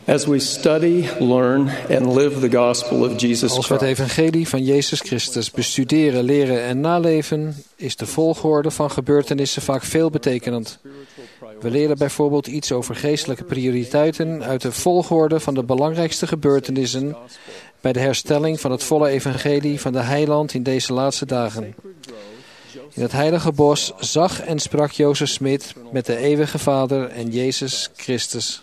As we study, learn and live the gospel of Jesus Als we het Christ, evangelie van Jezus Christus bestuderen, leren en naleven, is de volgorde van gebeurtenissen vaak veelbetekenend. We leren bijvoorbeeld iets over geestelijke prioriteiten uit de volgorde van de belangrijkste gebeurtenissen bij de herstelling van het volle evangelie van de Heiland in deze laatste dagen. In het heilige bos zag en sprak Jozef Smith met de eeuwige Vader en Jezus Christus.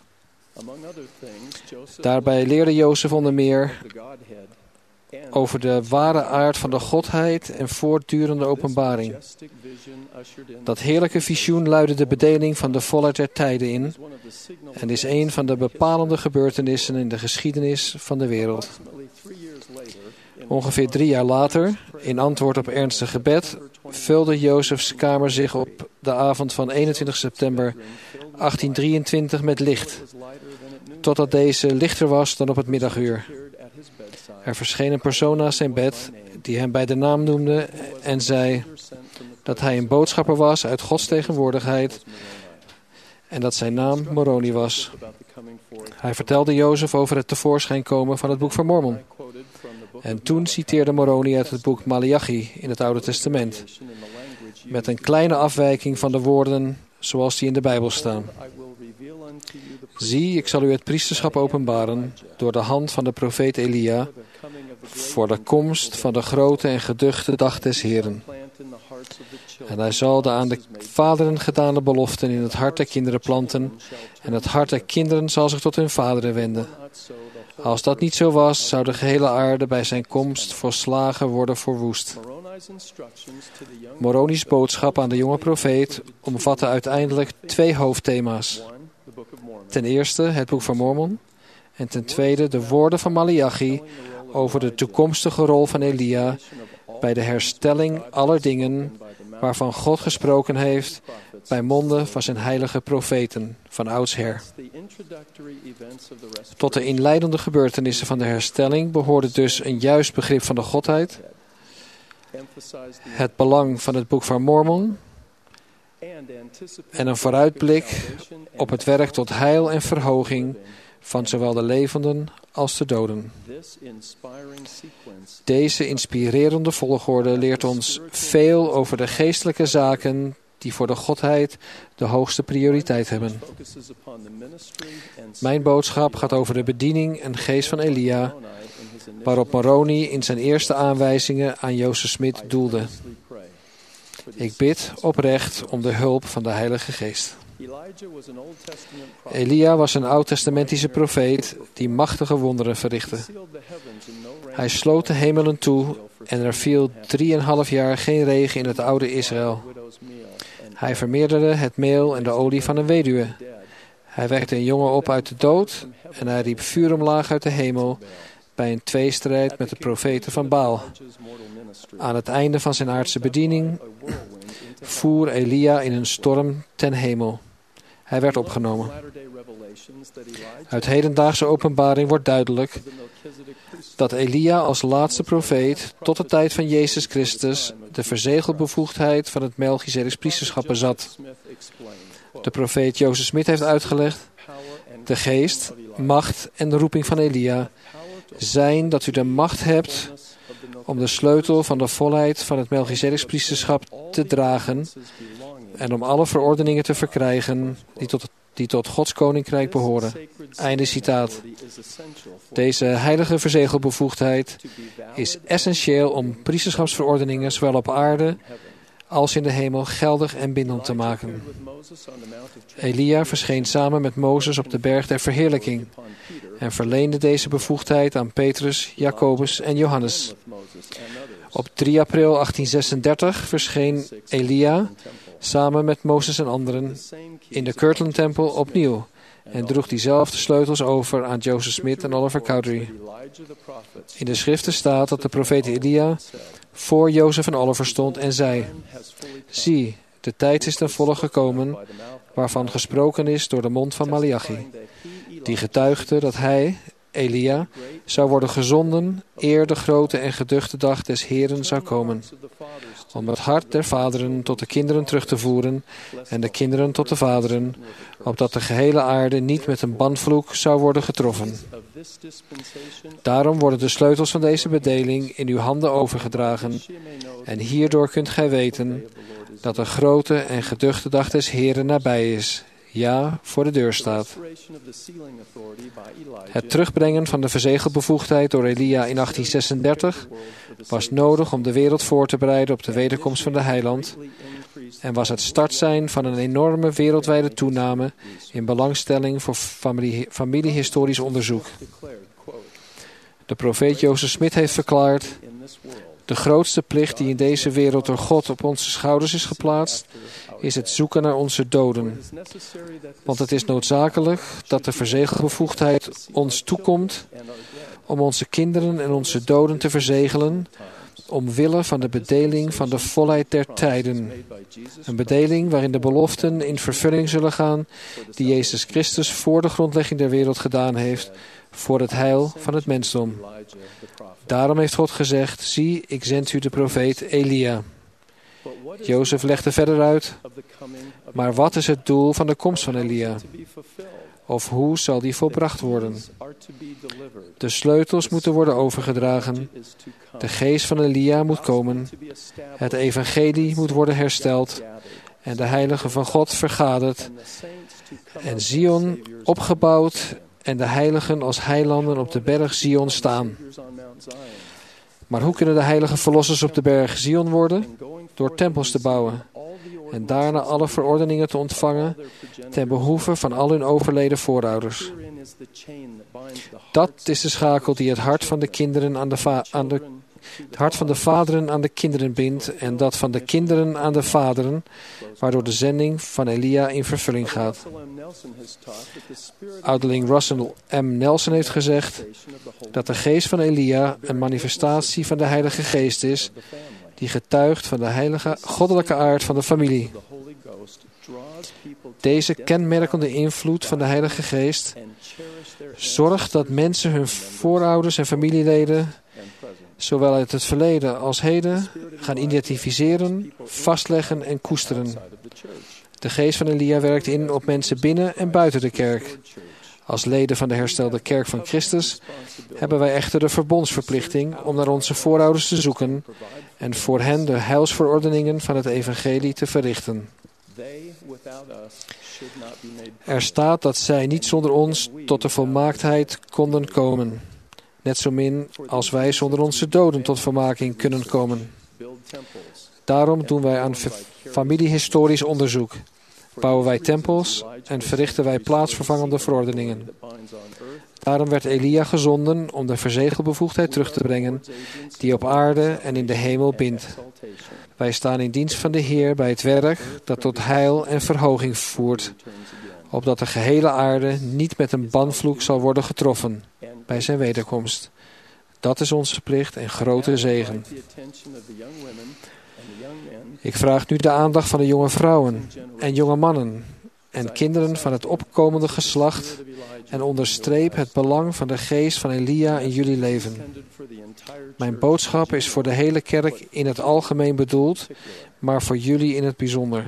Daarbij leerde Jozef onder meer over de ware aard van de Godheid en voortdurende openbaring. Dat heerlijke visioen luidde de bedeling van de volheid der tijden in en is een van de bepalende gebeurtenissen in de geschiedenis van de wereld. Ongeveer 3 jaar later, in antwoord op ernstig gebed, vulde Jozefs kamer zich op de avond van 21 september 1823 met licht, totdat deze lichter was dan op het middaguur. Er verscheen een persoon naast zijn bed die hem bij de naam noemde en zei dat hij een boodschapper was uit Gods tegenwoordigheid en dat zijn naam Moroni was. Hij vertelde Jozef over het tevoorschijn komen van het boek van Mormon. En toen citeerde Moroni uit het boek Maleachi in het Oude Testament, met een kleine afwijking van de woorden zoals die in de Bijbel staan. Zie, ik zal u het priesterschap openbaren door de hand van de profeet Elia voor de komst van de grote en geduchte dag des Heeren. En hij zal de aan de vaderen gedane beloften in het hart der kinderen planten en het hart der kinderen zal zich tot hun vaderen wenden. Als dat niet zo was, zou de gehele aarde bij zijn komst volslagen worden verwoest. Moroni's boodschap aan de jonge profeet omvatte uiteindelijk 2 hoofdthema's. Ten eerste het boek van Mormon en ten tweede de woorden van Maleachi over de toekomstige rol van Elia bij de herstelling aller dingen waarvan God gesproken heeft bij monden van zijn heilige profeten van oudsher. Tot de inleidende gebeurtenissen van de herstelling behoorde dus een juist begrip van de Godheid, het belang van het boek van Mormon en een vooruitblik op het werk tot heil en verhoging van zowel de levenden als de doden. Deze inspirerende volgorde leert ons veel over de geestelijke zaken die voor de Godheid de hoogste prioriteit hebben. Mijn boodschap gaat over de bediening en geest van Elia, waarop Moroni in zijn eerste aanwijzingen aan Jozef Smith doelde. Ik bid oprecht om de hulp van de Heilige Geest. Elia was een oud-testamentische profeet die machtige wonderen verrichtte. Hij sloot de hemelen toe en er viel 3,5 jaar geen regen in het oude Israël. Hij vermeerderde het meel en de olie van een weduwe. Hij wekte een jongen op uit de dood en hij riep vuur omlaag uit de hemel bij een tweestrijd met de profeten van Baal. Aan het einde van zijn aardse bediening voer Elia in een storm ten hemel. Hij werd opgenomen. Uit hedendaagse openbaring wordt duidelijk dat Elia als laatste profeet tot de tijd van Jezus Christus de verzegelbevoegdheid van het Melchizedeks priesterschap bezat. De profeet Jozef Smith heeft uitgelegd: de geest, macht en de roeping van Elia zijn dat u de macht hebt om de sleutel van de volheid van het Melchizedeks priesterschap te dragen en om alle verordeningen te verkrijgen die tot Gods koninkrijk behoren. Einde citaat. Deze heilige verzegelbevoegdheid is essentieel om priesterschapsverordeningen zowel op aarde als in de hemel geldig en bindend te maken. Elia verscheen samen met Mozes op de berg der verheerlijking en verleende deze bevoegdheid aan Petrus, Jacobus en Johannes. Op 3 april 1836 verscheen Elia samen met Mozes en anderen in de Kirtland-tempel opnieuw en droeg diezelfde sleutels over aan Joseph Smith en Oliver Cowdery. In de schriften staat dat de profeet Elia voor Jozef en Oliver stond en zei: zie, de tijd is ten volle gekomen waarvan gesproken is door de mond van Maleachi, die getuigde dat hij, Elia, zou worden gezonden eer de grote en geduchte dag des Heeren zou komen. om het hart der vaderen tot de kinderen terug te voeren en de kinderen tot de vaderen, opdat de gehele aarde niet met een banvloek zou worden getroffen. Daarom worden de sleutels van deze bedeling in uw handen overgedragen, en hierdoor kunt gij weten dat de grote en geduchte dag des Heeren nabij is, ja, voor de deur staat. Het terugbrengen van de verzegelbevoegdheid door Elia in 1836 was nodig om de wereld voor te bereiden op de wederkomst van de Heiland en was het startsein van een enorme wereldwijde toename in belangstelling voor familiehistorisch onderzoek. De profeet Joseph Smith heeft verklaard: de grootste plicht die in deze wereld door God op onze schouders is geplaatst, is het zoeken naar onze doden. Want het is noodzakelijk dat de verzegelbevoegdheid ons toekomt om onze kinderen en onze doden te verzegelen, omwille van de bedeling van de volheid der tijden. Een bedeling waarin de beloften in vervulling zullen gaan die Jezus Christus voor de grondlegging der wereld gedaan heeft, voor het heil van het mensdom. Daarom heeft God gezegd: zie, ik zend u de profeet Elia. Jozef legde verder uit: maar wat is het doel van de komst van Elia? Of hoe zal die volbracht worden? De sleutels moeten worden overgedragen. De geest van Elia moet komen. Het evangelie moet worden hersteld. En de heiligen van God vergaderd. En Zion opgebouwd. En de heiligen als heilanden op de berg Zion staan. Maar hoe kunnen de heilige verlossers op de berg Zion worden? Door tempels te bouwen. En daarna alle verordeningen te ontvangen ten behoeve van al hun overleden voorouders. Dat is de schakel die het hart van de kinderen het hart van de vaderen aan de kinderen bindt en dat van de kinderen aan de vaderen, waardoor de zending van Elia in vervulling gaat. Ouderling Russell M. Nelson heeft gezegd dat de geest van Elia een manifestatie van de Heilige Geest is, die getuigt van de heilige goddelijke aard van de familie. Deze kenmerkende invloed van de Heilige Geest zorgt dat mensen hun voorouders en familieleden, zowel uit het verleden als heden, gaan identificeren, vastleggen en koesteren. De geest van Elia werkt in op mensen binnen en buiten de kerk. Als leden van de herstelde kerk van Christus hebben wij echter de verbondsverplichting om naar onze voorouders te zoeken en voor hen de heilsverordeningen van het evangelie te verrichten. Er staat dat zij niet zonder ons tot de volmaaktheid konden komen, net zo min als wij zonder onze doden tot volmaking kunnen komen. Daarom doen wij aan familiehistorisch onderzoek, bouwen wij tempels en verrichten wij plaatsvervangende verordeningen. Daarom werd Elia gezonden om de verzegelbevoegdheid terug te brengen, die op aarde en in de hemel bindt. Wij staan in dienst van de Heer bij het werk dat tot heil en verhoging voert, opdat de gehele aarde niet met een banvloek zal worden getroffen bij zijn wederkomst. Dat is onze plicht en grote zegen. Ik vraag nu de aandacht van de jonge vrouwen en jonge mannen en kinderen van het opkomende geslacht en onderstreep het belang van de geest van Elia in jullie leven. Mijn boodschap is voor de hele kerk in het algemeen bedoeld, maar voor jullie in het bijzonder.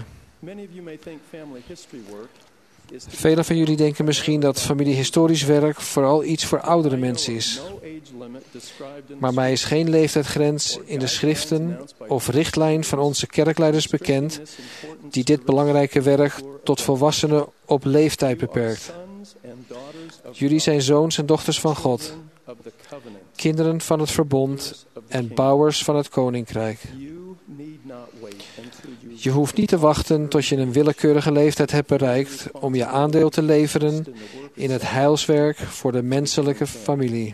Velen van jullie denken misschien dat familiehistorisch werk vooral iets voor oudere mensen is. Maar mij is geen leeftijdsgrens in de schriften of richtlijn van onze kerkleiders bekend die dit belangrijke werk tot volwassenen op leeftijd beperkt. Jullie zijn zoons en dochters van God, kinderen van het verbond en bouwers van het koninkrijk. Je hoeft niet te wachten tot je een willekeurige leeftijd hebt bereikt om je aandeel te leveren in het heilswerk voor de menselijke familie.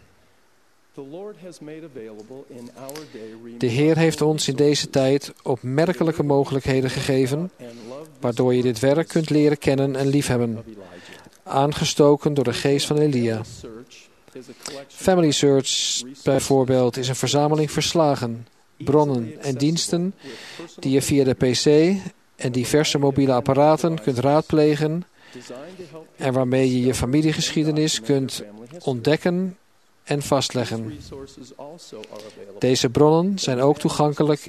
De Heer heeft ons in deze tijd opmerkelijke mogelijkheden gegeven, waardoor je dit werk kunt leren kennen en liefhebben, aangestoken door de geest van Elia. Family Search bijvoorbeeld is een verzameling verslagen, bronnen en diensten die je via de PC en diverse mobiele apparaten kunt raadplegen en waarmee je je familiegeschiedenis kunt ontdekken en vastleggen. Deze bronnen zijn ook toegankelijk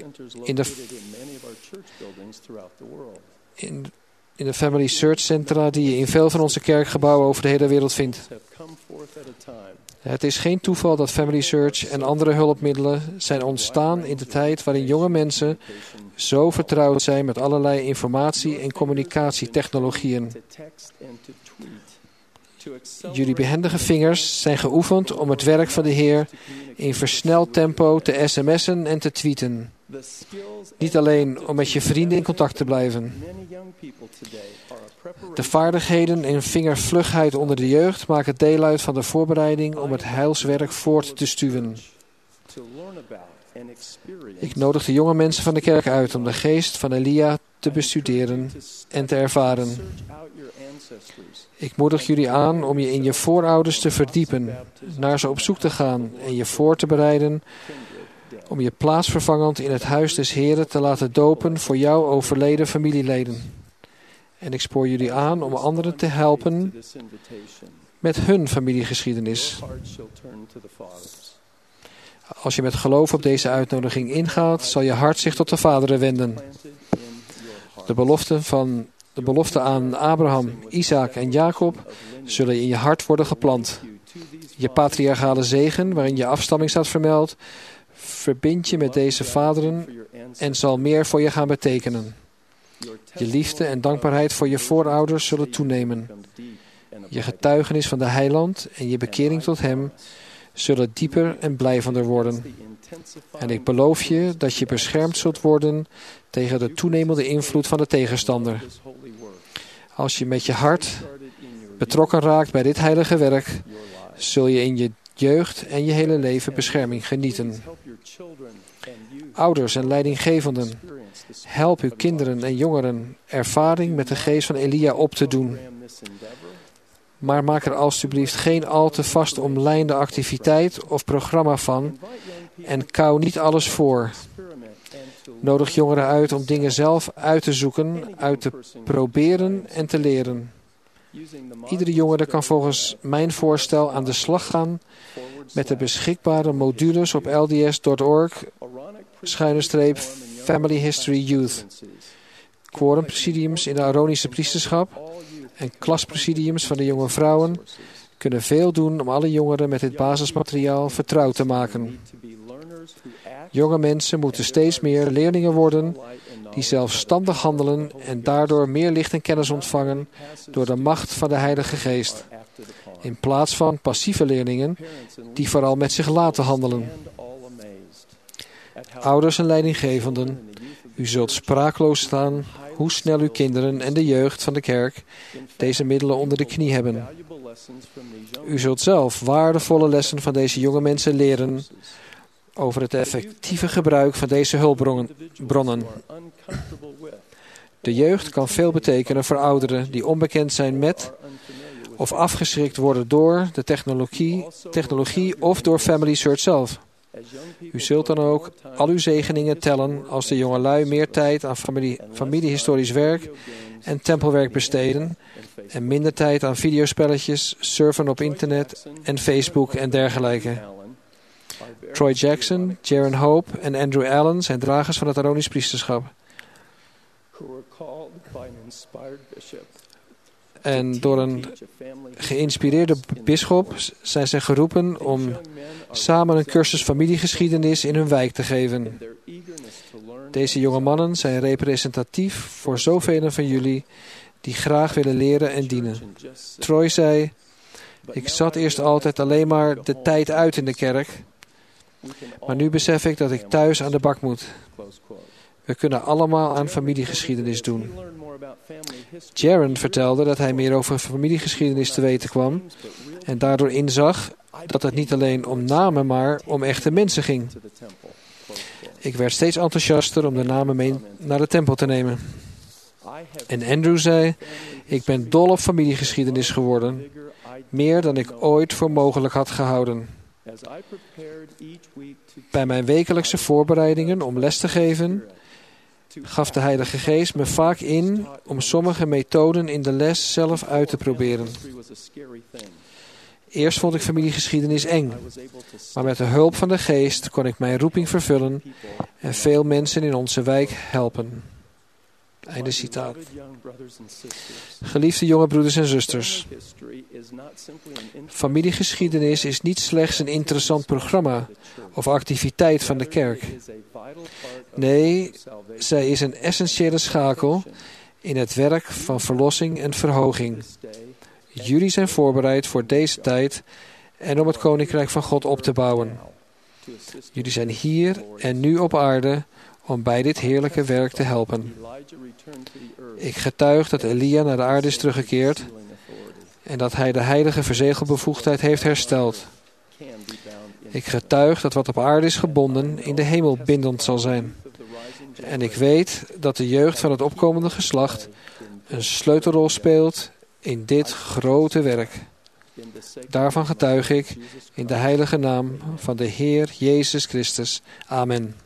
in de Family Search Centra die je in veel van onze kerkgebouwen over de hele wereld vindt. Het is geen toeval dat Family Search en andere hulpmiddelen zijn ontstaan in de tijd waarin jonge mensen zo vertrouwd zijn met allerlei informatie- en communicatietechnologieën. Jullie behendige vingers zijn geoefend om het werk van de Heer in versneld tempo te sms'en en te tweeten. Niet alleen om met je vrienden in contact te blijven. De vaardigheden en vingervlugheid onder de jeugd maken deel uit van de voorbereiding om het heilswerk voort te stuwen. Ik nodig de jonge mensen van de kerk uit om de geest van Elia te bestuderen en te ervaren. Ik moedig jullie aan om je in je voorouders te verdiepen, naar ze op zoek te gaan en je voor te bereiden om je plaatsvervangend in het huis des Heren te laten dopen voor jouw overleden familieleden. En ik spoor jullie aan om anderen te helpen met hun familiegeschiedenis. Als je met geloof op deze uitnodiging ingaat, zal je hart zich tot de vaderen wenden. De belofte aan Abraham, Isaac en Jacob zullen in je hart worden geplant. Je patriarchale zegen, waarin je afstamming staat vermeld, verbind je met deze vaderen en zal meer voor je gaan betekenen. Je liefde en dankbaarheid voor je voorouders zullen toenemen. Je getuigenis van de Heiland en je bekering tot Hem zullen dieper en blijvender worden. En ik beloof je dat je beschermd zult worden tegen de toenemende invloed van de tegenstander. Als je met je hart betrokken raakt bij dit heilige werk, zul je in je jeugd en je hele leven bescherming genieten. Ouders en leidinggevenden, help uw kinderen en jongeren ervaring met de geest van Elia op te doen. Maar maak er alstublieft geen al te vast omlijnde activiteit of programma van en kauw niet alles voor. Nodig jongeren uit om dingen zelf uit te zoeken, uit te proberen en te leren. Iedere jongere kan volgens mijn voorstel aan de slag gaan met de beschikbare modules op lds.org/Family History Youth. Quorumpresidiums in de Aaronische priesterschap en klaspresidiums van de jonge vrouwen kunnen veel doen om alle jongeren met dit basismateriaal vertrouwd te maken. Jonge mensen moeten steeds meer leerlingen worden die zelfstandig handelen en daardoor meer licht en kennis ontvangen door de macht van de Heilige Geest. In plaats van passieve leerlingen die vooral met zich laten handelen. Ouders en leidinggevenden, u zult spraakloos staan hoe snel uw kinderen en de jeugd van de kerk deze middelen onder de knie hebben. U zult zelf waardevolle lessen van deze jonge mensen leren over het effectieve gebruik van deze hulpbronnen. De jeugd kan veel betekenen voor ouderen die onbekend zijn met of afgeschrikt worden door de technologie of door Family Search zelf. U zult dan ook al uw zegeningen tellen als de jongelui meer tijd aan familiehistorisch werk en tempelwerk besteden en minder tijd aan videospelletjes, surfen op internet en Facebook en dergelijke. Troy Jackson, Jaron Hope en Andrew Allen zijn dragers van het Aaronisch priesterschap. En door een geïnspireerde bisschop zijn zij geroepen om samen een cursus familiegeschiedenis in hun wijk te geven. Deze jonge mannen zijn representatief voor zoveel van jullie die graag willen leren en dienen. Troy zei, ik zat eerst altijd alleen maar de tijd uit in de kerk, maar nu besef ik dat ik thuis aan de bak moet. We kunnen allemaal aan familiegeschiedenis doen. Jaron vertelde dat hij meer over familiegeschiedenis te weten kwam en daardoor inzag dat het niet alleen om namen, maar om echte mensen ging. Ik werd steeds enthousiaster om de namen mee naar de tempel te nemen. En Andrew zei, ik ben dol op familiegeschiedenis geworden, meer dan ik ooit voor mogelijk had gehouden. Bij mijn wekelijkse voorbereidingen om les te geven, gaf de Heilige Geest me vaak in om sommige methoden in de les zelf uit te proberen. Eerst vond ik familiegeschiedenis eng, maar met de hulp van de Geest kon ik mijn roeping vervullen en veel mensen in onze wijk helpen. Einde citaat. Geliefde jonge broeders en zusters, familiegeschiedenis is niet slechts een interessant programma of activiteit van de kerk. Nee, zij is een essentiële schakel in het werk van verlossing en verhoging. Jullie zijn voorbereid voor deze tijd en om het Koninkrijk van God op te bouwen. Jullie zijn hier en nu op aarde om bij dit heerlijke werk te helpen. Ik getuig dat Elia naar de aarde is teruggekeerd en dat hij de heilige verzegelbevoegdheid heeft hersteld. Ik getuig dat wat op aarde is gebonden in de hemel bindend zal zijn. En ik weet dat de jeugd van het opkomende geslacht een sleutelrol speelt in dit grote werk. Daarvan getuig ik in de heilige naam van de Heer Jezus Christus. Amen.